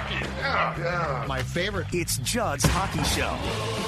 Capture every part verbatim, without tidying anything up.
hockey. Yeah, yeah. My favorite. It's Judd's Hockey Show.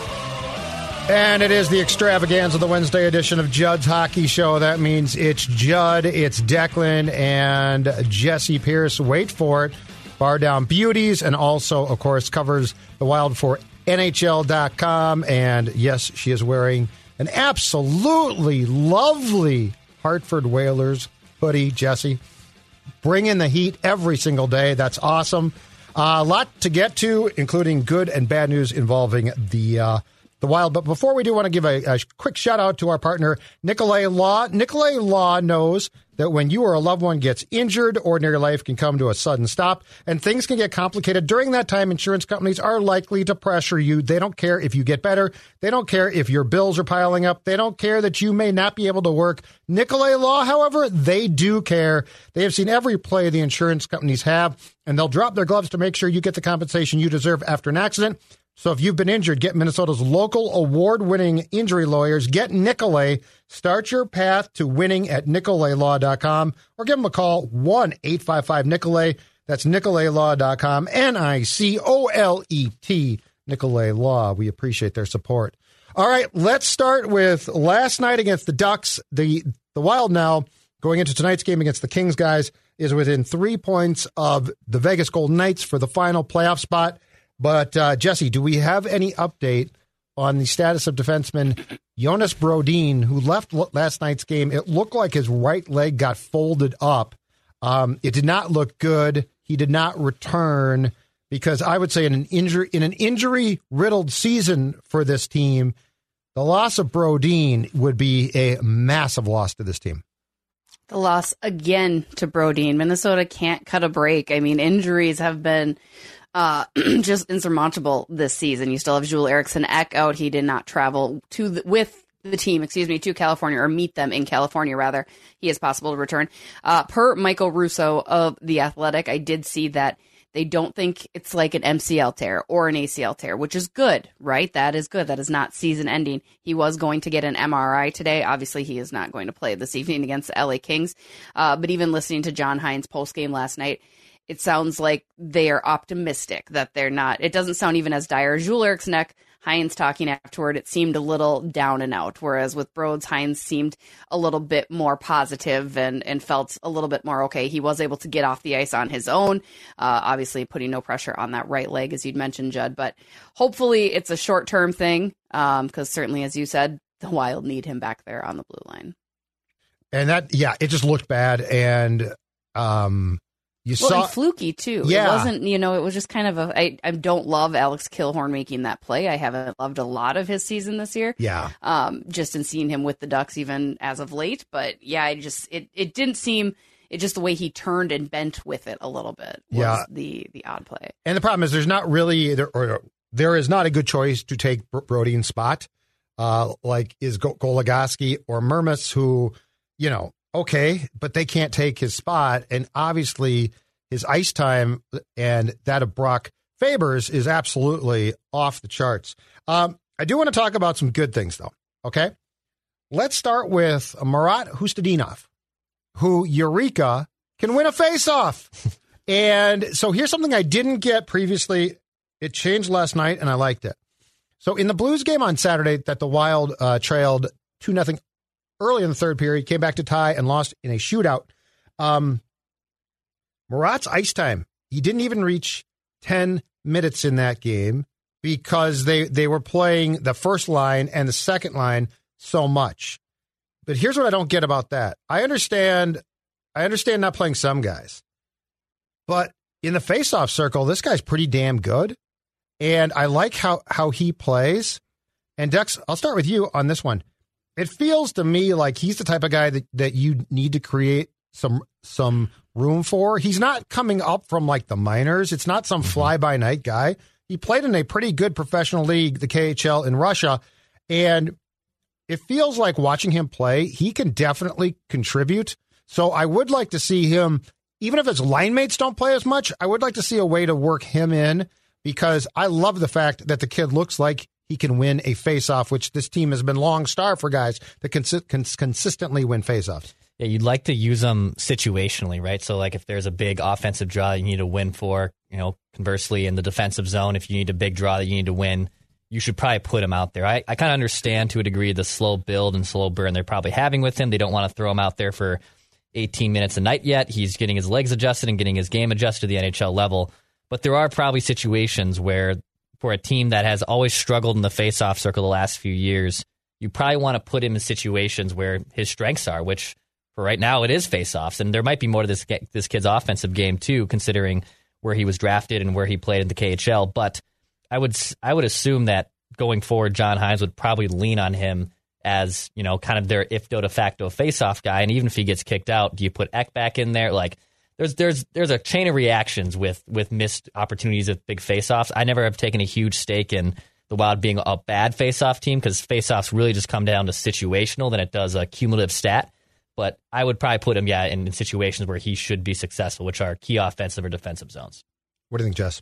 And it is the extravaganza of the Wednesday edition of Judd's Hockey Show. That means it's Judd, it's Declan, and Jesse Pierce. Wait for it. Bar Down Beauties, and also, of course, covers the Wild for N H L dot com. And yes, she is wearing an absolutely lovely Hartford Whalers hoodie, Jesse. Bring in the heat every single day. That's awesome. Uh, a lot to get to, including good and bad news involving the uh, the Wild. But before we do, want to give a, a quick shout out to our partner, Nicolay Law. Nicolay Law knows that when you or a loved one gets injured, ordinary life can come to a sudden stop, and things can get complicated. During that time, insurance companies are likely to pressure you. They don't care if you get better. They don't care if your bills are piling up. They don't care that you may not be able to work. Nicolay Law, however, they do care. They have seen every play the insurance companies have, and they'll drop their gloves to make sure you get the compensation you deserve after an accident. So if you've been injured, get Minnesota's local award-winning injury lawyers. Get Nicolay. Start your path to winning at Nicolay Law dot com or give them a call, one eight five five Nicolay. That's Nicolay Law dot com, N I C O L E T, Nicolay Law. We appreciate their support. All right, let's start with last night against the Ducks. The, the Wild now, going into tonight's game against the Kings, guys, is within three points of the Vegas Golden Knights for the final playoff spot. But, uh, Jesse, do we have any update on the status of defenseman Jonas Brodin, who left last night's game? It looked like his right leg got folded up. Um, it did not look good. He did not return because I would say in an injury in an injury-riddled season for this team, the loss of Brodin would be a massive loss to this team. The loss again to Brodin. Minnesota can't cut a break. I mean, injuries have been Uh, just insurmountable this season. You still have Joel Eriksson Ek out. He did not travel to the, with the team, excuse me, to California, or meet them in California, rather. He is possible to return. Uh, per Michael Russo of The Athletic, I did see that they don't think it's like an M C L tear or an A C L tear, which is good, right? That is good. That is not season ending. He was going to get an M R I today. Obviously, he is not going to play this evening against the L A Kings. Uh, but even listening to John Hynes postgame last night, it sounds like they are optimistic that they're not. It doesn't sound even as dire. Joel Eriksson Ek, Hynes talking afterward, it seemed a little down and out. Whereas with Broads, Hynes seemed a little bit more positive and, and felt a little bit more okay. He was able to get off the ice on his own, uh, obviously putting no pressure on that right leg, as you'd mentioned, Judd. But hopefully it's a short-term thing, because um, certainly, as you said, the Wild need him back there on the blue line. And that, yeah, it just looked bad. And, um, You well, saw, and fluky, too. Yeah. It wasn't, you know, it was just kind of a, I, I don't love Alex Killorn making that play. I haven't loved a lot of his season this year. Yeah. Um, just in seeing him with the Ducks even as of late. But yeah, I just, it, it didn't seem, it just the way he turned and bent with it a little bit was yeah. the, the odd play. And the problem is there's not really, there, or there is not a good choice to take Brodin's spot, uh, like is Goligoski or Mermis, who, you know, okay, but they can't take his spot. And obviously his ice time and that of Brock Fabers is absolutely off the charts. Um, I do want to talk about some good things, though. Okay. Let's start with Marat Hustadinov, who, Eureka, can win a faceoff. And so here's something I didn't get previously. It changed last night, and I liked it. So in the Blues game on Saturday that the Wild uh, trailed two nothing early in the third period, came back to tie and lost in a shootout. Um, Marat's ice time, he didn't even reach ten minutes in that game because they, they were playing the first line and the second line so much. But here's what I don't get about that. I understand, I understand not playing some guys, but in the faceoff circle, this guy's pretty damn good. And I like how, how he plays. And Dex, I'll start with you on this one. It feels to me like he's the type of guy that, that you need to create some some room for. He's not coming up from like the minors. It's not some fly-by-night guy. He played in a pretty good professional league, the K H L in Russia, and it feels like watching him play, he can definitely contribute. So I would like to see him, even if his line mates don't play as much, I would like to see a way to work him in because I love the fact that the kid looks like he can win a faceoff, which this team has been long starved for guys that can cons- consistently win faceoffs. Yeah, you'd like to use them situationally, right? So, like, if there's a big offensive draw you need to win for, you know, conversely, in the defensive zone, if you need a big draw that you need to win, you should probably put him out there. I, I kind of understand to a degree the slow build and slow burn they're probably having with him. They don't want to throw him out there for eighteen minutes a night yet. He's getting his legs adjusted and getting his game adjusted to the N H L level. But there are probably situations where, for a team that has always struggled in the faceoff circle the last few years, you probably want to put him in situations where his strengths are, which for right now it is faceoffs. And there might be more to this this kid's offensive game too, considering where he was drafted and where he played in the K H L. But I would I would assume that going forward, John Hynes would probably lean on him as, you know, kind of their ifdo de facto faceoff guy. And even if he gets kicked out, do you put Ek back in there? Like, there's there's there's a chain of reactions with with missed opportunities at big faceoffs. I never have taken a huge stake in the Wild being a bad faceoff team, because faceoffs really just come down to situational than it does a cumulative stat. But I would probably put him, yeah, in, in situations where he should be successful, which are key offensive or defensive zones. What do you think, Jess?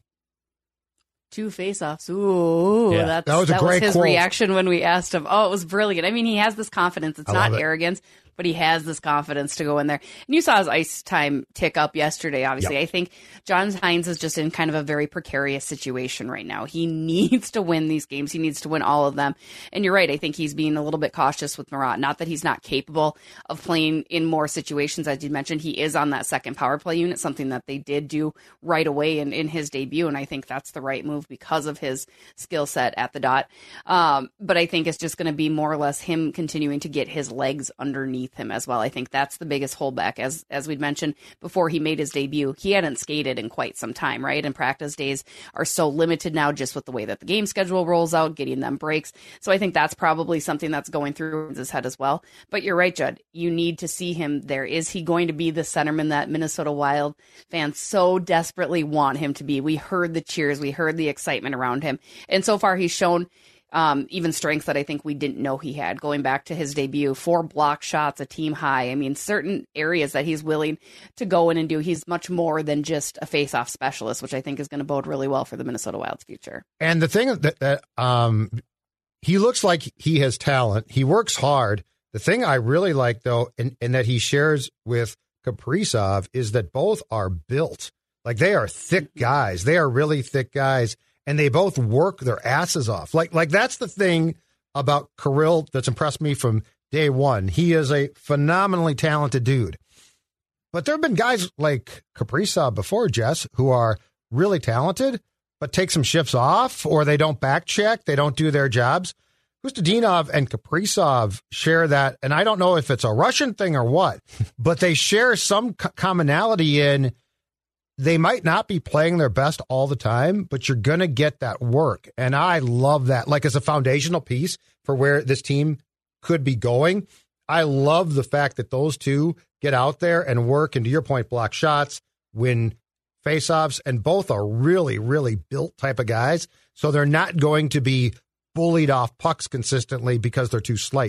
Two face-offs. Ooh, yeah. that's, that was, a that great was his quote. reaction when we asked him. Oh, it was brilliant. I mean, he has this confidence. It's I not love it. arrogance, but he has this confidence to go in there. And you saw his ice time tick up yesterday, obviously. Yep. I think John Hynes is just in kind of a very precarious situation right now. He needs to win these games. He needs to win all of them. And you're right. I think he's being a little bit cautious with Marat. Not that he's not capable of playing in more situations. As you mentioned, he is on that second power play unit, something that they did do right away in, in his debut. And I think that's the right move because of his skill set at the dot. Um, but I think it's just going to be more or less him continuing to get his legs underneath him as well. I think that's the biggest holdback. As as we'd mentioned before he made his debut, he hadn't skated in quite some time, right? And practice days are so limited now just with the way that the game schedule rolls out, getting them breaks. So I think that's probably something that's going through his head as well. But you're right, Judd. You need to see him there. Is he going to be the centerman that Minnesota Wild fans so desperately want him to be? We heard the cheers. We heard the excitement around him. And so far he's shown Um, even strengths that I think we didn't know he had. Going back to his debut, four block shots, a team high. I mean, certain areas that he's willing to go in and do. He's much more than just a face-off specialist, which I think is going to bode really well for the Minnesota Wild's future. And the thing that, that um, he looks like he has talent. He works hard. The thing I really like, though, and, and that he shares with Kaprizov is that both are built. Like, they are thick guys. They are really thick guys. And they both work their asses off. Like, like that's the thing about Kirill that's impressed me from day one. He is a phenomenally talented dude. But there have been guys like Kaprizov before, Jess, who are really talented, but take some shifts off, or they don't back check, they don't do their jobs. Kustadinov and Kaprizov share that, and I don't know if it's a Russian thing or what, but they share some co- commonality in they might not be playing their best all the time, but you're going to get that work. And I love that. Like, as a foundational piece for where this team could be going, I love the fact that those two get out there and work, and to your point, block shots, win faceoffs, and both are really, really built type of guys. So they're not going to be bullied off pucks consistently because they're too slight.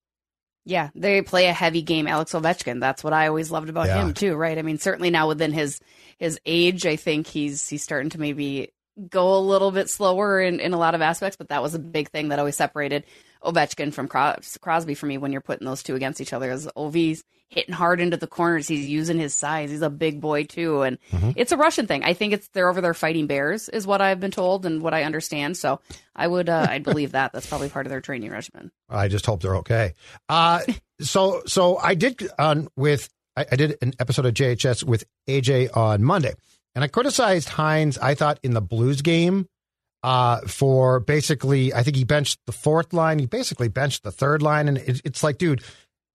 Yeah, they play a heavy game. Alex Ovechkin, that's what I always loved about Yeah. him too, right? I mean, certainly now within his his age, I think he's he's starting to maybe go a little bit slower in, in a lot of aspects, but that was a big thing that always separated Ovechkin from Cros- Crosby for me when you're putting those two against each other. As O V's hitting hard into the corners, he's using his size. He's a big boy too, and mm-hmm. it's a Russian thing. I think it's they're over there fighting bears, is what I've been told and what I understand. So I would uh, I'd believe that that's probably part of their training regimen. I just hope they're okay. Uh, so so I did on with I, I did an episode of J H S with A J on Monday, and I criticized Hynes. I thought in the Blues game. Uh, for basically, I think he benched the fourth line. He basically benched the third line. And it, it's like, dude,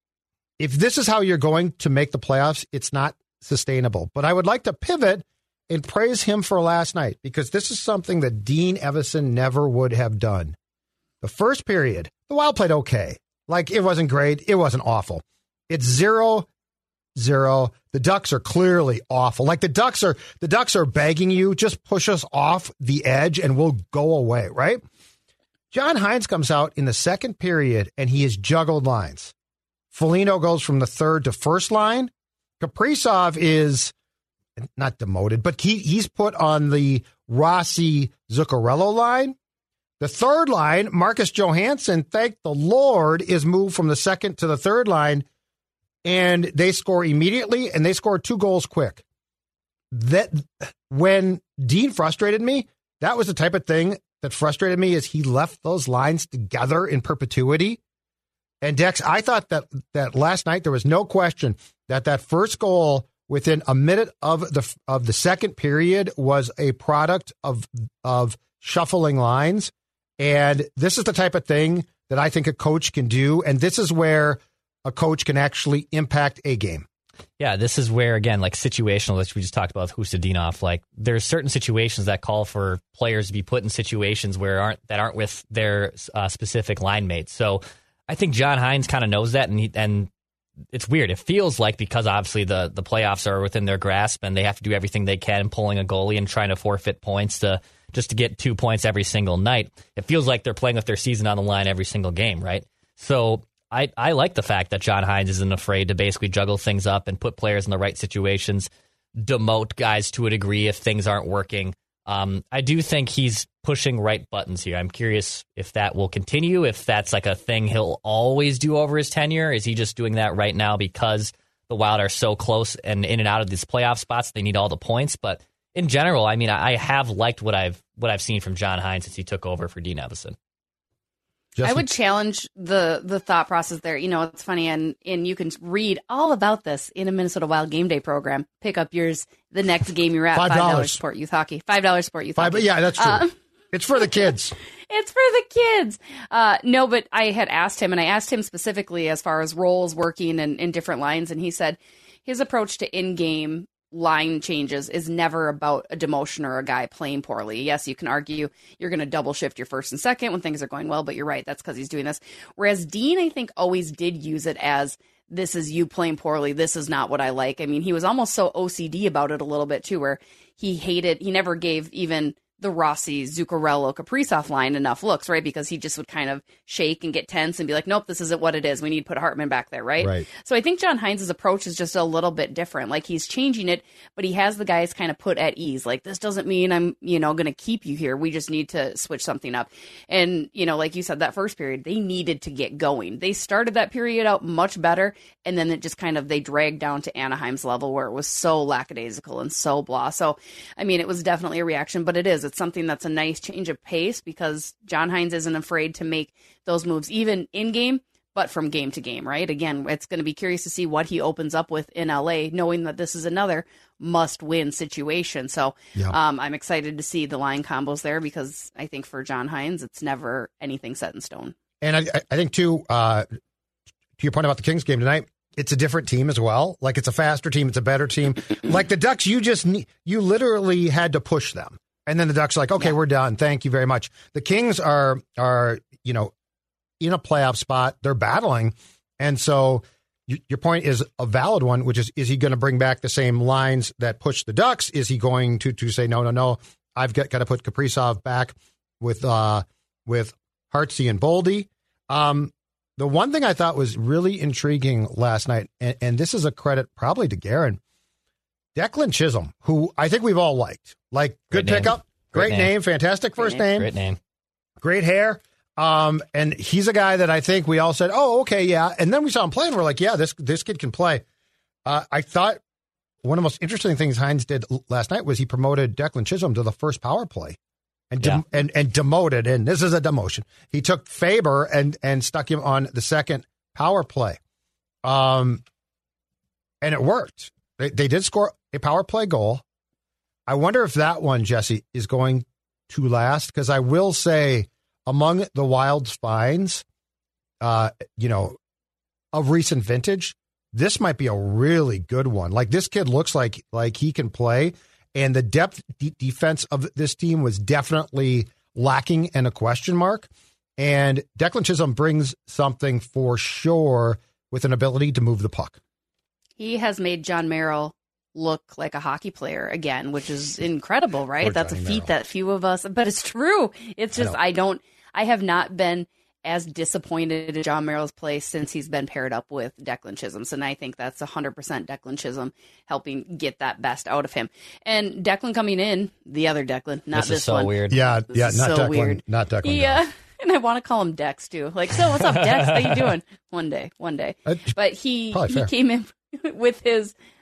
if this is how you're going to make the playoffs, it's not sustainable. But I would like to pivot and praise him for last night, because this is something that Dean Evason never would have done. The first period, the Wild played okay. Like, it wasn't great. It wasn't awful. It's zero Zero. The Ducks are clearly awful. Like the Ducks are, the Ducks are begging you, just push us off the edge and we'll go away, right? John Hynes comes out in the second period and he has juggled lines. Foligno goes from the third to first line. Kaprizov is not demoted, but he, he's put on the Rossi Zuccarello line. The third line, Marcus Johansson, thank the Lord, is moved from the second to the third line. And they score immediately, and they score two goals quick. that when Dean frustrated me, that was the type of thing that frustrated me is he left those lines together in perpetuity. And Dex, I thought that that last night there was no question that that first goal within a minute of the of the second period was a product of of shuffling lines. And this is the type of thing that I think a coach can do. And this is where a coach can actually impact a game. Yeah, this is where, again, like situational, which we just talked about with Hustadinov, like there's certain situations that call for players to be put in situations where aren't that aren't with their uh, specific line mates. So I think John Hynes kind of knows that, and he, and it's weird. It feels like because obviously the, the playoffs are within their grasp and they have to do everything they can, pulling a goalie and trying to forfeit points to just to get two points every single night. It feels like they're playing with their season on the line every single game, right? So I, I like the fact that John Hynes isn't afraid to basically juggle things up and put players in the right situations, demote guys to a degree if things aren't working. Um, I do think he's pushing right buttons here. I'm curious if that will continue, if that's like a thing he'll always do over his tenure. Is he just doing that right now because the Wild are so close and in and out of these playoff spots, they need all the points? But in general, I mean, I have liked what I've what I've seen from John Hynes since he took over for Dean Evason. Jesse? I would challenge the the thought process there. You know, it's funny, and and you can read all about this in a Minnesota Wild game day program. Pick up yours the next game you're at. Five dollars Sport Youth Hockey. Five dollars Sport Youth Five, Hockey. Yeah, that's true. Uh, it's for the kids. It's for the kids. Uh, no, but I had asked him, and I asked him specifically as far as roles working and in different lines, and he said his approach to in-game line changes is never about a demotion or a guy playing poorly. Yes, you can argue you're going to double shift your first and second when things are going well, but you're right, that's because he's doing this. Whereas Dean, I think, always did use it as, this is you playing poorly, this is not what I like. I mean, he was almost so O C D about it a little bit too, where he hated, he never gave even the Rossi, Zuccarello, Kaprizov line enough looks, right? Because he just would kind of shake and get tense and be like, nope, this isn't what it is. We need to put Hartman back there, right? Right. So I think John Hynes' approach is just a little bit different. Like, he's changing it, but he has the guys kind of put at ease. Like, this doesn't mean I'm, you know, going to keep you here. We just need to switch something up. And, you know, like you said, that first period, they needed to get going. They started that period out much better, and then it just kind of, they dragged down to Anaheim's level where it was so lackadaisical and so blah. So, I mean, it was definitely a reaction, but it is. It's something that's a nice change of pace because John Hynes isn't afraid to make those moves, even in game, but from game to game, right? Again, it's going to be curious to see what he opens up with in L A, knowing that this is another must-win situation. So yeah. um, I'm excited to see the line combos there because I think for John Hynes, it's never anything set in stone. And I, I think, too, uh, to your point about the Kings game tonight, it's a different team as well. Like, it's a faster team. It's a better team. Like the Ducks, you just need, you literally had to push them. And then the Ducks are like, okay, yeah. we're done. Thank you very much. The Kings are, are you know, in a playoff spot. They're battling. And so you, your point is a valid one, which is, is he going to bring back the same lines that push the Ducks? Is he going to to say, no, no, no, I've got, got to put Kaprizov back with uh, with Hartsey and Boldy? Um, the one thing I thought was really intriguing last night, and, and this is a credit probably to Guerin, Declan Chisholm, who I think we've all liked. Like, good Great pickup, great, great name. name, fantastic first Great name. Great name. Great hair. Um, and he's a guy that I think we all said, oh, okay, yeah. And then we saw him play, and we're like, yeah, this this kid can play. Uh, I thought one of the most interesting things Hynes did last night was he promoted Declan Chisholm to the first power play and yeah. de- and, and demoted, and this is a demotion. He took Faber and, and stuck him on the second power play. Um, and it worked. They, they did score a power play goal. I wonder if that one, Jesse, is going to last, because I will say among the Wild's finds, uh, you know, of recent vintage, this might be a really good one. Like, this kid looks like like he can play, and the depth de- defense of this team was definitely lacking and a question mark. And Declan Chisholm brings something for sure with an ability to move the puck. He has made John Merrill look like a hockey player again, which is incredible, right? Poor That's Johnny a feat Merrill. that few of us, but it's true. It's just, I, I don't, I have not been as disappointed in John Merrill's play since he's been paired up with Declan Chisholm. So, and I think that's one hundred percent Declan Chisholm helping get that best out of him. And Declan coming in, the other Declan, not this, this is so one. weird. Yeah, This yeah, is not so Declan, weird. not Declan. Yeah. And I want to call him Dex too. Like, so what's up, Dex? How you doing? One day, one day. That's But he probably he fair. came in with his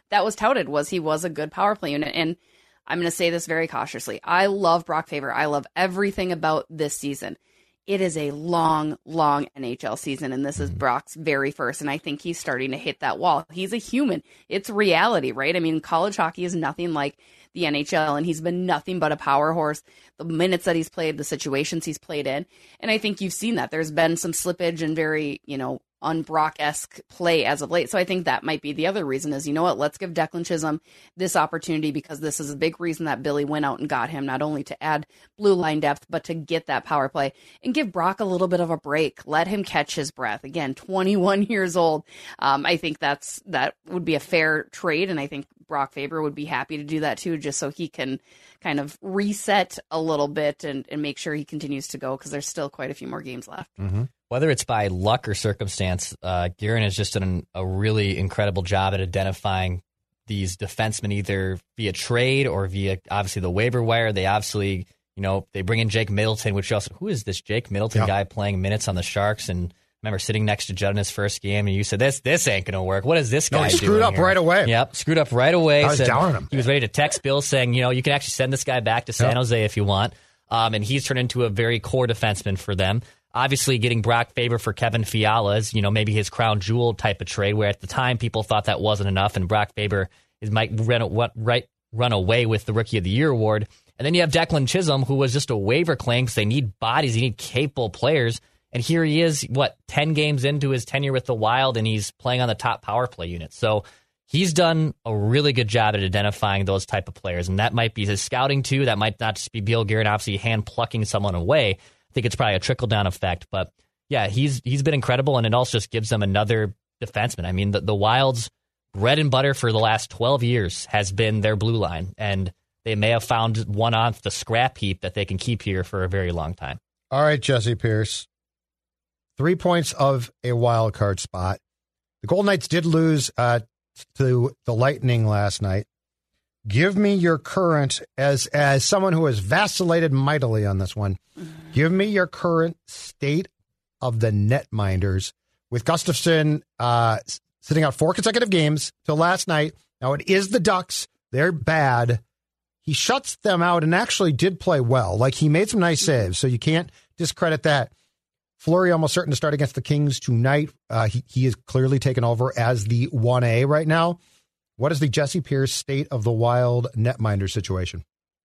that was touted, was he was a good power play unit. And I'm going to say this very cautiously. I love Brock Faber. I love everything about this season. It is a long, long N H L season, and this is Brock's very first, and I think he's starting to hit that wall. He's a human. It's reality, right? I mean, college hockey is nothing like the N H L, and he's been nothing but a power horse the minutes that he's played, the situations he's played in, and I think you've seen that. There's been some slippage and very, you know, un-Brock-esque play as of late. So I think that might be the other reason is, you know what, let's give Declan Chisholm this opportunity because this is a big reason that Billy went out and got him, not only to add blue line depth, but to get that power play and give Brock a little bit of a break. Let him catch his breath. Again, twenty-one years old. Um, I think that's that would be a fair trade, and I think Brock Faber would be happy to do that too, just so he can kind of reset a little bit and, and make sure he continues to go because there's still quite a few more games left. Mm-hmm. Whether it's by luck or circumstance, uh, Guerin has just done a really incredible job at identifying these defensemen either via trade or via, obviously, the waiver wire. They obviously, you know, they bring in Jake Middleton, which also, who is this Jake Middleton yeah. guy playing minutes on the Sharks? And I remember sitting next to Judd in his first game, and you said, this this ain't going to work. What is this guy no, he doing screwed up here? right away. Yep, screwed up right away. I was Said down on him. He was ready to text Bill saying, you know, you can actually send this guy back to San yep. Jose if you want. Um, and he's turned into a very core defenseman for them. Obviously, getting Brock Faber for Kevin Fiala is, you know, maybe his crown jewel type of trade, where at the time people thought that wasn't enough, and Brock Faber is might run, what, right, run away with the Rookie of the Year award. And then you have Declan Chisholm, who was just a waiver claim because they need bodies, they need capable players. And here he is, what, ten games into his tenure with the Wild, and he's playing on the top power play unit. So he's done a really good job at identifying those type of players, and that might be his scouting too. That might not just be Bill Guerin obviously hand plucking someone away. I think it's probably a trickle-down effect. But, yeah, he's he's been incredible, and it also just gives them another defenseman. I mean, the, the Wild's bread and butter for the last twelve years has been their blue line, and they may have found one on the scrap heap that they can keep here for a very long time. All right, Jesse Pierce. Three points of a wild card spot. The Golden Knights did lose uh, to the Lightning last night. Give me your current, as as someone who has vacillated mightily on this one, give me your current state of the netminders with Gustafsson uh, sitting out four consecutive games till last night. Now, it is the Ducks. They're bad. He shuts them out and actually did play well. Like, he made some nice saves, so you can't discredit that. Fleury almost certain to start against the Kings tonight. Uh, he, he is clearly taken over as the one A right now. What is the Jesse Pierce state of the Wild netminder situation?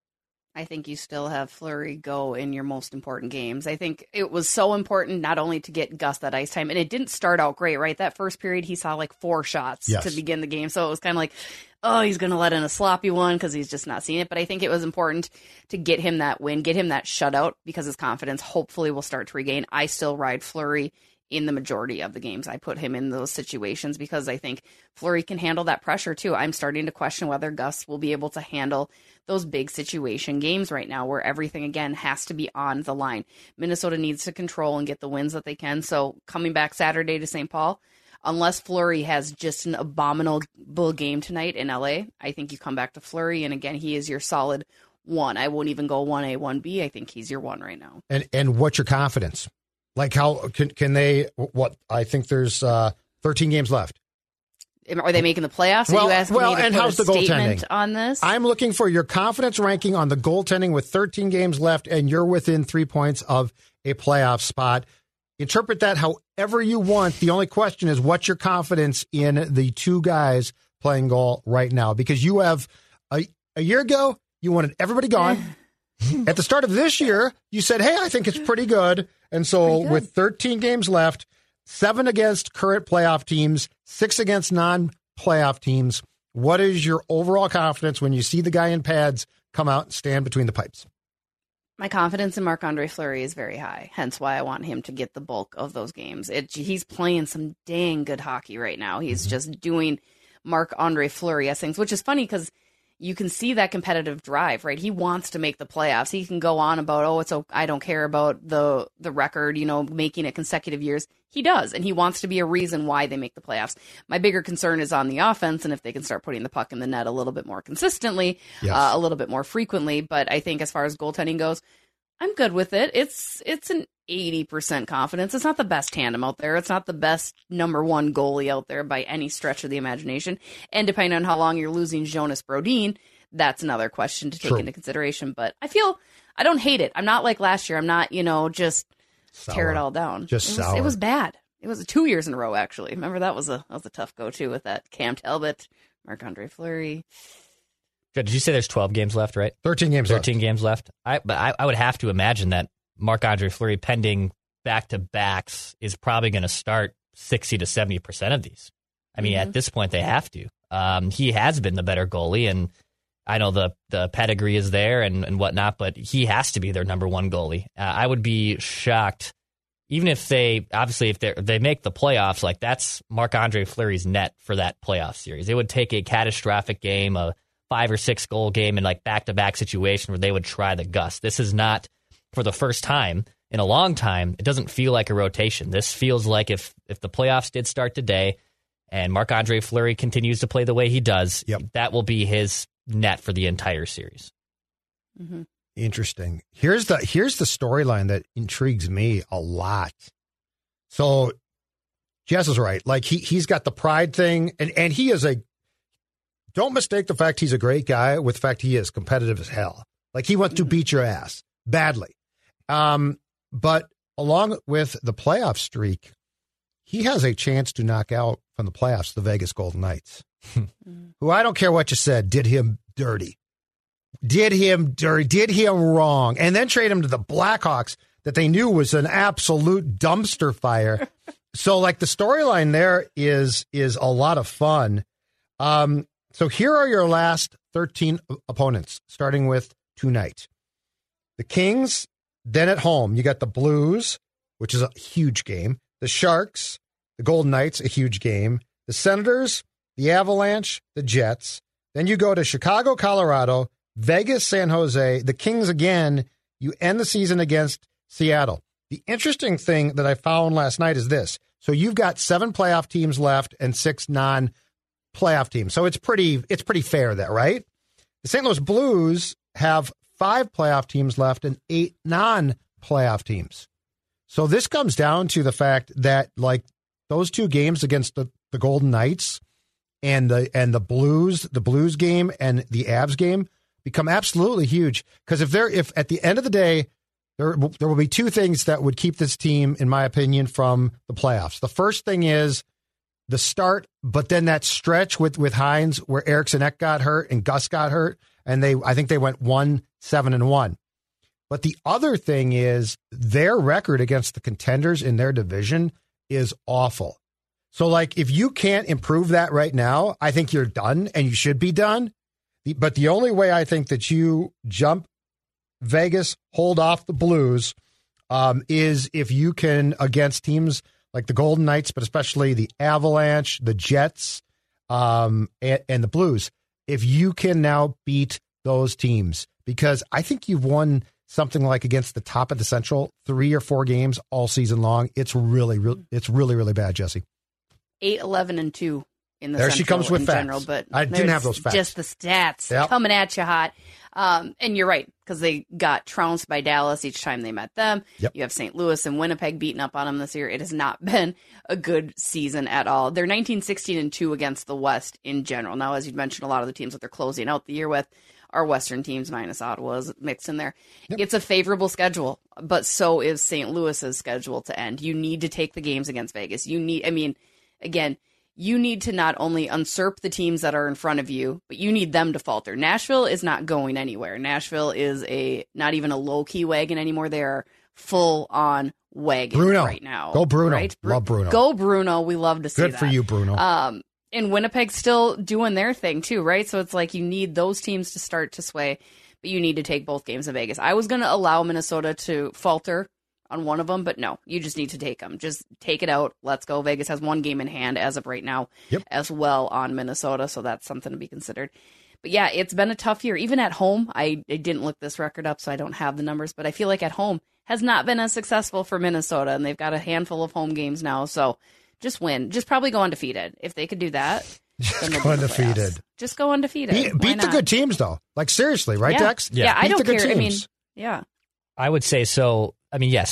I think you still have Fleury go in your most important games. I think it was so important not only to get Gus that ice time, and it didn't start out great, right? That first period, he saw like four shots yes. to begin the game. So it was kind of like, oh, he's going to let in a sloppy one because he's just not seeing it. But I think it was important to get him that win, get him that shutout, because his confidence hopefully will start to regain. I still ride Fleury in the majority of the games. I put him in those situations because I think Fleury can handle that pressure too. I'm starting to question whether Gus will be able to handle those big situation games right now where everything, again, has to be on the line. Minnesota needs to control and get the wins that they can. So coming back Saturday to Saint Paul, unless Fleury has just an abominable game tonight in L A, I think you come back to Fleury. And again, he is your solid one. I won't even go one A, one B. I think he's your one right now. And and what's your confidence? Like, how can can they, what, I think there's uh, thirteen games left. Are they making the playoffs? Are well, you asking well me to and put how's a the statement goaltending on this? I'm looking for your confidence ranking on the goaltending with thirteen games left, and you're within three points of a playoff spot. Interpret that however you want. The only question is, what's your confidence in the two guys playing goal right now? Because you have, a, a year ago, you wanted everybody gone. At the start of this year, you said, hey, I think it's pretty good. And so good. with thirteen games left, seven against current playoff teams, six against non-playoff teams, what is your overall confidence when you see the guy in pads come out and stand between the pipes? My confidence in Marc-Andre Fleury is very high, hence why I want him to get the bulk of those games. It, he's playing some dang good hockey right now. He's mm-hmm. just doing Marc-Andre Fleury-esque things, which is funny because you can see that competitive drive, right? He wants to make the playoffs. He can go on about, oh, it's okay, I don't care about the the record, you know, making it consecutive years. He does, and he wants to be a reason why they make the playoffs. My bigger concern is on the offense, and if they can start putting the puck in the net a little bit more consistently, yes. uh, a little bit more frequently. But I think as far as goaltending goes, I'm good with it. It's it's an eighty percent confidence. It's not the best tandem out there. It's not the best number one goalie out there by any stretch of the imagination. And depending on how long you're losing Jonas Brodin, that's another question to take True. into consideration. But I feel I don't hate it. I'm not like last year. I'm not, you know, just Sour. tear it all down. Just it was, sour. It was bad. It was two years in a row, actually. Remember, that was a that was a tough go-to with that Cam Talbot, Marc-Andre Fleury. Did you say there's twelve games left, right? thirteen games thirteen left. games left. I, but I, I would have to imagine that Marc-Andre Fleury, pending back-to-backs, is probably going to start sixty to seventy percent of these. I mean, Mm-hmm. at this point, they have to. Um, he has been the better goalie, and I know the, the pedigree is there and, and whatnot, but he has to be their number one goalie. Uh, I would be shocked, even if they, obviously, if they they make the playoffs, like that's Marc-Andre Fleury's net for that playoff series. It would take a catastrophic game, a five or six goal game, and like back-to-back situation where they would try the Gus. This is not, for the first time in a long time, it doesn't feel like a rotation. This feels like if if the playoffs did start today and Marc-Andre Fleury continues to play the way he does, Yep. that will be his net for the entire series. Mm-hmm. Interesting. Here's the here's the storyline that intrigues me a lot. So Jess is right. Like he he's got the pride thing, and, and he is a don't mistake the fact he's a great guy with the fact he is competitive as hell. Like he wants to beat your ass badly. Um, but along with the playoff streak, he has a chance to knock out from the playoffs the Vegas Golden Knights, who I don't care what you said, did him dirty. Did him dirty, did him wrong, and then trade him to the Blackhawks that they knew was an absolute dumpster fire. So, like, the storyline there is is a lot of fun. Um, so here are your last thirteen opponents, starting with tonight. The Kings, then at home, you got the Blues, which is a huge game. The Sharks, the Golden Knights, a huge game. The Senators, the Avalanche, the Jets. Then you go to Chicago, Colorado, Vegas, San Jose, the Kings again. You end the season against Seattle. The interesting thing that I found last night is this. So you've got seven playoff teams left and six non-playoff teams. So it's pretty it's pretty fair there, right? The Saint Louis Blues have five playoff teams left and eight non-playoff teams. So this comes down to the fact that, like, those two games against the, the Golden Knights and the and the Blues, the Blues game and the Avs game become absolutely huge. Because if they're if at the end of the day, there there will be two things that would keep this team, in my opinion, from the playoffs. The first thing is the start, but then that stretch with with Hines where Eriksson Ek got hurt and Gus got hurt, and they I think they went one seven and one. But the other thing is their record against the contenders in their division is awful. So, like, if you can't improve that right now, I think you're done, and you should be done. But the only way I think that you jump Vegas, hold off the Blues, um, is if you can, against teams like the Golden Knights, but especially the Avalanche, the Jets, um, and, and the Blues, if you can now beat those teams. Because I think you've won something like against the top of the Central three or four games all season long. It's really, really it's really, really bad, Jesse. eight, eleven, and two in the there Central she comes with in facts. general, but I didn't there's have those facts. Just the stats Yep. coming at you hot. Um, and you're right, because they got trounced by Dallas each time they met them. Yep. You have Saint Louis and Winnipeg beating up on them this year. It has not been a good season at all. They're nineteen, sixteen, and two against the West in general. Now, as you mentioned, a lot of the teams that they're closing out the year with are Western teams, minus Ottawa's mixed in there. Yep. It's a favorable schedule, but so is Saint Louis's schedule to end. You need to take the games against Vegas. You need, I mean, again, you need to not only usurp the teams that are in front of you, but you need them to falter. Nashville is not going anywhere. Nashville is a not even a low-key wagon anymore. They are full-on wagon Bruno. right now. Go Bruno. Right? Love Bruno. Go Bruno. We love to see Good that. for you, Bruno. Um, and Winnipeg's still doing their thing too, right? So it's like you need those teams to start to sway, but you need to take both games in Vegas. I was going to allow Minnesota to falter on one of them, but no, you just need to take them. Just take it out. Let's go. Vegas has one game in hand as of right now yep. as well on Minnesota, so that's something to be considered. But yeah, it's been a tough year. Even at home, I, I didn't look this record up, so I don't have the numbers, but I feel like at home has not been as successful for Minnesota, and they've got a handful of home games now, so just win. Just probably go undefeated. If they could do that, just go undefeated. Just go undefeated. Beat, beat the good teams, though. Like, seriously, right, yeah. Dex? Yeah, yeah I beat don't the good care. Teams. I mean, yeah. I would say so. I mean, yes,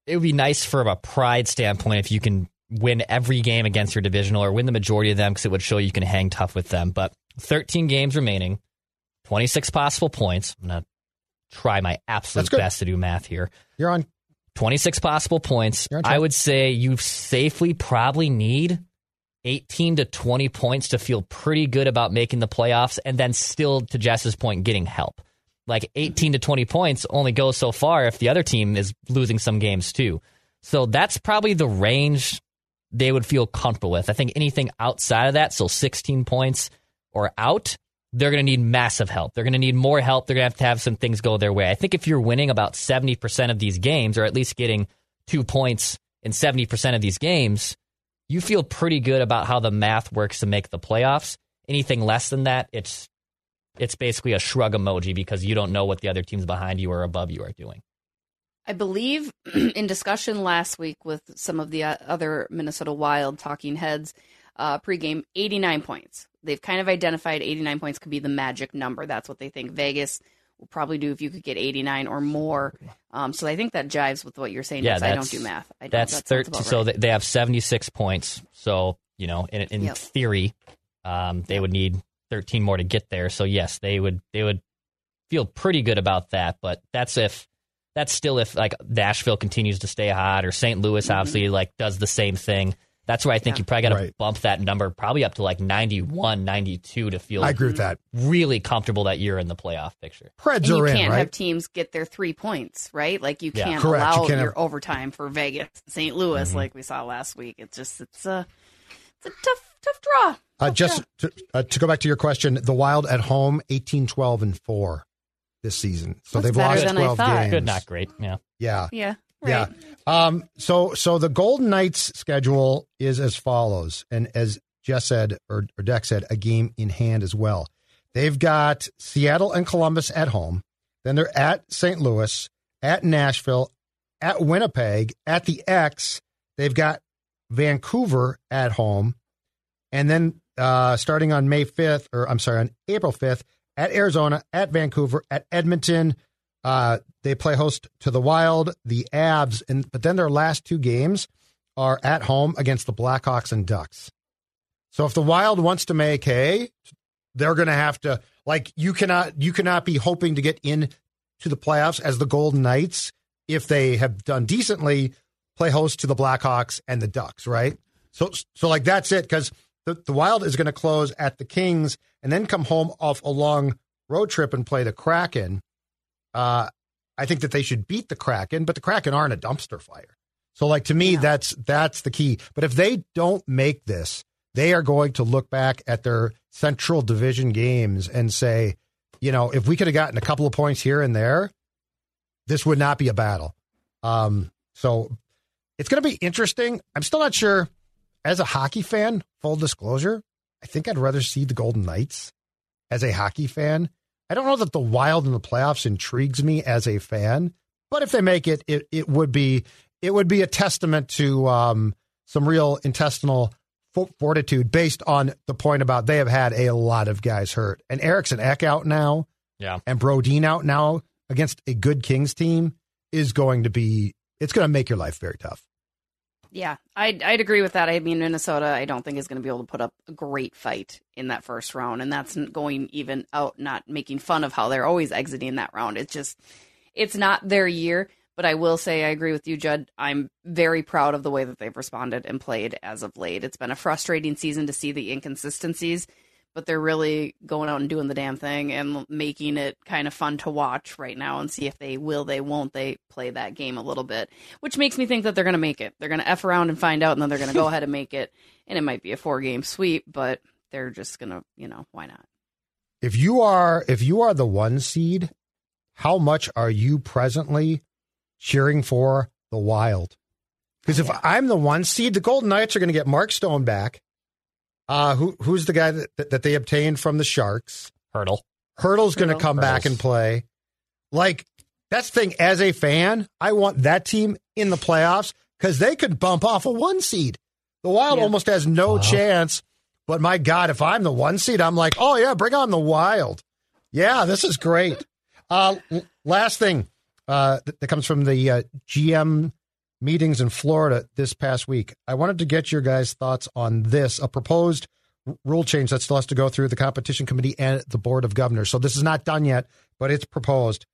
it would be nice from a pride standpoint if you can win every game against your divisional or win the majority of them because it would show you can hang tough with them. But thirteen games remaining, twenty-six possible points. I'm going to try my absolute best to do math here. You're on. twenty-six possible points. I would say you safely probably need eighteen to twenty points to feel pretty good about making the playoffs, and then still, to Jess's point, getting help. Like eighteen to twenty points only goes so far if the other team is losing some games too. So that's probably the range they would feel comfortable with. I think anything outside of that, so sixteen points or out, they're going to need massive help. They're going to need more help. They're going to have to have some things go their way. I think if you're winning about seventy percent of these games, or at least getting two points in seventy percent of these games, you feel pretty good about how the math works to make the playoffs. Anything less than that, it's it's basically a shrug emoji because you don't know what the other teams behind you or above you are doing. I believe in discussion last week with some of the other Minnesota Wild talking heads, uh, pregame, eighty-nine points. They've kind of identified eighty-nine points could be the magic number. That's what they think Vegas will probably do if you could get eighty-nine or more. Um, so I think that jives with what you're saying. Yeah, I don't do math. I don't, that's that thirteen. Right. So they have seventy-six points. So, you know, in, in yep. theory, um, they yep. would need thirteen more to get there. So yes, they would they would feel pretty good about that. But that's if that's still if like Nashville continues to stay hot, or Saint Louis mm-hmm. obviously like does the same thing. That's where I think yeah. you probably got to right. bump that number probably up to like ninety-one, ninety-two to feel I agree with that. really comfortable that you're in the playoff picture. Preds and are you in, can't right? have teams get their three points, right? Like you yeah. can't Correct. allow you can't your have... overtime for Vegas, Saint Louis, mm-hmm. like we saw last week. It's just it's a it's a tough tough draw. Tough uh, just draw. To, uh, to go back to your question, the Wild at home eighteen, twelve, and four this season. So That's they've lost than twelve I thought. games. Good, not great. Yeah. Yeah. Yeah. Right. Yeah. Um, so so the Golden Knights schedule is as follows. And as Jess said, or, or Deck said, a game in hand as well. They've got Seattle and Columbus at home. Then they're at Saint Louis, at Nashville, at Winnipeg, at the X. They've got Vancouver at home. And then uh, starting on May fifth, or I'm sorry, on April fifth, at Arizona, at Vancouver, at Edmonton. Uh, they play host to the Wild, the Avs, and but then their last two games are at home against the Blackhawks and Ducks. So if the Wild wants to make hay, they're going to have to, like, you cannot you cannot be hoping to get in to the playoffs as the Golden Knights if they have done decently, play host to the Blackhawks and the Ducks, right? So so like that's it, because the, the Wild is going to close at the Kings and then come home off a long road trip and play the Kraken. Uh, I think that they should beat the Kraken, but the Kraken aren't a dumpster fire. So, like, to me, yeah. that's that's the key. But if they don't make this, they are going to look back at their Central Division games and say, you know, if we could have gotten a couple of points here and there, this would not be a battle. Um, so it's going to be interesting. I'm still not sure. As a hockey fan, full disclosure, I think I'd rather see the Golden Knights as a hockey fan. I don't know that the Wild in the playoffs intrigues me as a fan, but if they make it, it, it would be it would be a testament to um, some real intestinal fortitude based on the point about they have had a lot of guys hurt. And Eriksson Ek out now, yeah, and Brodin out now against a good Kings team is going to be, it's going to make your life very tough. Yeah, I'd, I'd agree with that. I mean, Minnesota, I don't think is going to be able to put up a great fight in that first round. And that's going even out, not making fun of how they're always exiting that round. It's just, it's not their year. But I will say I agree with you, Judd. I'm very proud of the way that they've responded and played as of late. It's been a frustrating season to see the inconsistencies, but they're really going out and doing the damn thing and making it kind of fun to watch right now and see if they will, they won't, they play that game a little bit, which makes me think that they're going to make it. They're going to F around and find out, and then they're going to go ahead and make it. And it might be a four-game sweep, but they're just going to, you know, why not? If you are, if you are the one seed, how much are you presently cheering for the Wild? Because if yeah. I'm the one seed, the Golden Knights are going to get Mark Stone back. Uh, who who's the guy that, that they obtained from the Sharks? Hurdle. Hurdle's going to come Hurdles. back and play. Like, that's the thing. As a fan, I want that team in the playoffs because they could bump off a one seed. The Wild yeah. almost has no wow. chance. But my God, if I'm the one seed, I'm like, oh yeah, bring on the Wild. Yeah, this is great. Uh, last thing uh, that, that comes from the uh, G M meetings in Florida this past week. I wanted to get your guys' thoughts on this, a proposed r- rule change that still has to go through the competition committee and the board of governors. So this is not done yet, but it's proposed.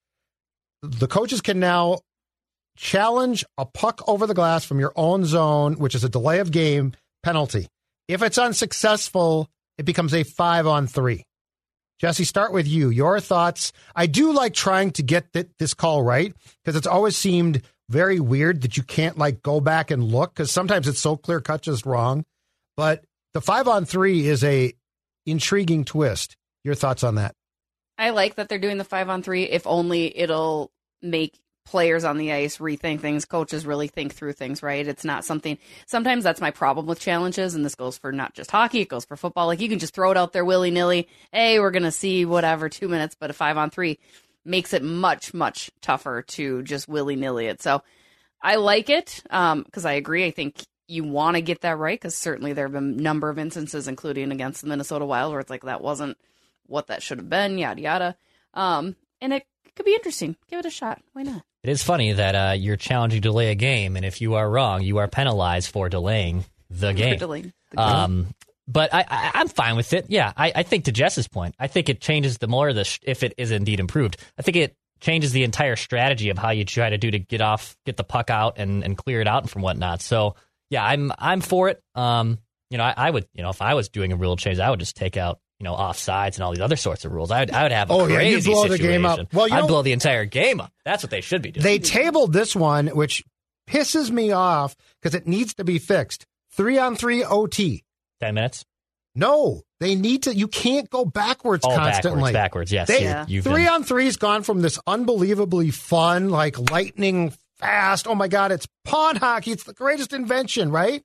The coaches can now challenge a puck over the glass from your own zone, which is a delay of game penalty. If it's unsuccessful, it becomes a five on three. Jesse, start with you. Your thoughts. I do like trying to get th- this call right because it's always seemed very weird that you can't like go back and look because sometimes it's so clear cut just wrong. But the five on three is a intriguing twist. Your thoughts on that? I like that they're doing the five on three. If only it'll make players on the ice rethink things, coaches really think through things, right? It's not something, sometimes that's my problem with challenges, and this goes for not just hockey, it goes for football. Like, you can just throw it out there willy-nilly. Hey, we're going to see whatever, two minutes, but a five on three makes it much, much tougher to just willy-nilly it. So I like it um, because I agree. I think you want to get that right because certainly there have been a number of instances, including against the Minnesota Wild, where it's like that wasn't what that should have been, yada, yada. Um, and it could be interesting. Give it a shot. Why not? It is funny that uh, you're challenging to delay a game, and if you are wrong, you are penalized for delaying the game. For delaying the game. Um, but I, I, I'm fine with it. Yeah, I, I think to Jess's point, I think it changes the more the sh- if it is indeed improved. I think it changes the entire strategy of how you try to do to get off, get the puck out, and, and clear it out and from whatnot. So yeah, I'm I'm for it. Um, you know, I, I would, you know, if I was doing a rule change, I would just take out, you know, offsides and all these other sorts of rules. I would, I would have a oh, crazy yeah, you blow situation. the game up. Well, you I'd know, blow the entire game up. That's what they should be doing. They tabled this one, which pisses me off because it needs to be fixed. Three on three O T. Ten minutes? No, they need to. You can't go backwards oh, constantly. Backwards, backwards yes. They, yeah. you've three been... on three's gone from this unbelievably fun, like lightning fast. Oh my God, it's pond hockey. It's the greatest invention, right?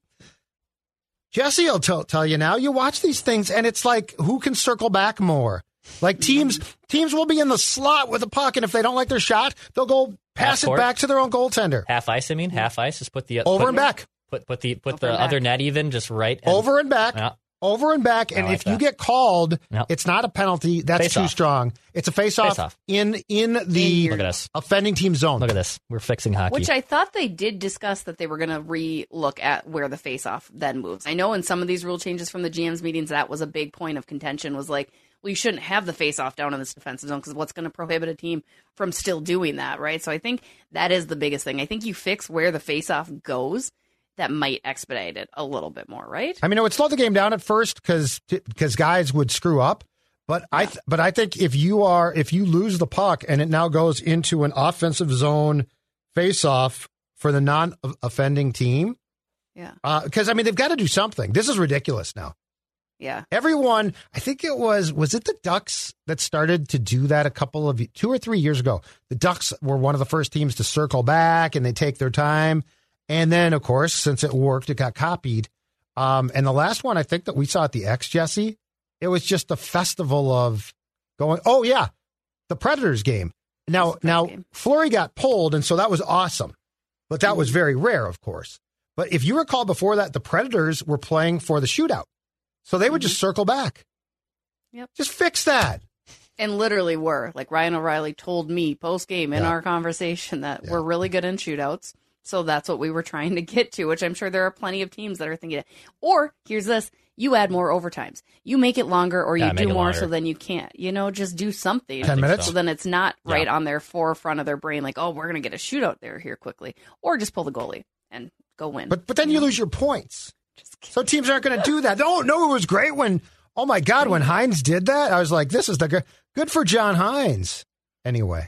Jesse will tell, tell you now, you watch these things and it's like, who can circle back more? Like teams teams will be in the slot with a puck, and if they don't like their shot, they'll go pass it back to their own goaltender. Half ice, I mean, half ice. Just put the over put, and back. Put put the put Over the other net even just right. And, over and back. Yeah. Over and back, and like if you that. get called, Yep. it's not a penalty. That's Face too off. strong. It's a face-off, Face-off. in in the Look at us. offending team zone. Look at this. We're fixing hockey. Which I thought they did discuss that they were going to re-look at where the face-off then moves. I know in some of these rule changes from the G M's meetings, that was a big point of contention, was like, well, you shouldn't have the face-off down in this defensive zone because what's going to prohibit a team from still doing that, right? So I think that is the biggest thing. I think you fix where the face-off goes. That might expedite it a little bit more, right? I mean, it would slow the game down at first because because guys would screw up. But yeah. I th- but I think if you are if you lose the puck and it now goes into an offensive zone face-off for the non-offending team, yeah, because uh, I mean they've got to do something. This is ridiculous now. Yeah, everyone. I think it was was it the Ducks that started to do that a couple of two or three years ago. The Ducks were one of the first teams to circle back and they take their time. And then, of course, since it worked, it got copied. Um, and the last one I think that we saw at the X, Jesse, it was just a festival of going, oh, yeah, the Predators game. Now, now game. Fleury got pulled, and so that was awesome. But that was very rare, of course. But if you recall before that, the Predators were playing for the shootout. So they would mm-hmm. just circle back. Yep. Just fix that. And literally were. Like Ryan O'Reilly told me post-game in yeah. our conversation that yeah. we're really good in shootouts. So that's what we were trying to get to, which I'm sure there are plenty of teams that are thinking it. Or, here's this, you add more overtimes. You make it longer or you yeah, do more longer. so then you can't. You know, just do something. Ten minutes? So then it's not yeah. right on their forefront of their brain like, oh, we're going to get a shootout there here quickly. Or just pull the goalie and go win. But but then you lose your points. So teams aren't going to do that. Oh, no, it was great when, oh, my God, when Hines did that, I was like, this is the good, good for John Hines. Anyway,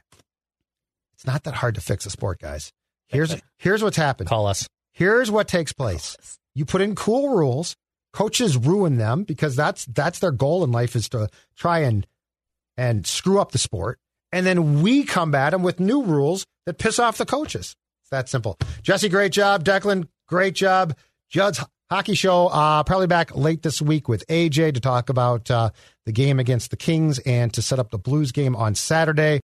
it's not that hard to fix a sport, guys. Here's here's what's happened. Call us. Here's what takes place. You put in cool rules. Coaches ruin them because that's that's their goal in life is to try and and screw up the sport. And then we combat them with new rules that piss off the coaches. It's that simple. Jesse, great job. Declan, great job. Judd's Hockey Show, uh, probably back late this week with A J to talk about uh, the game against the Kings and to set up the Blues game on Saturday.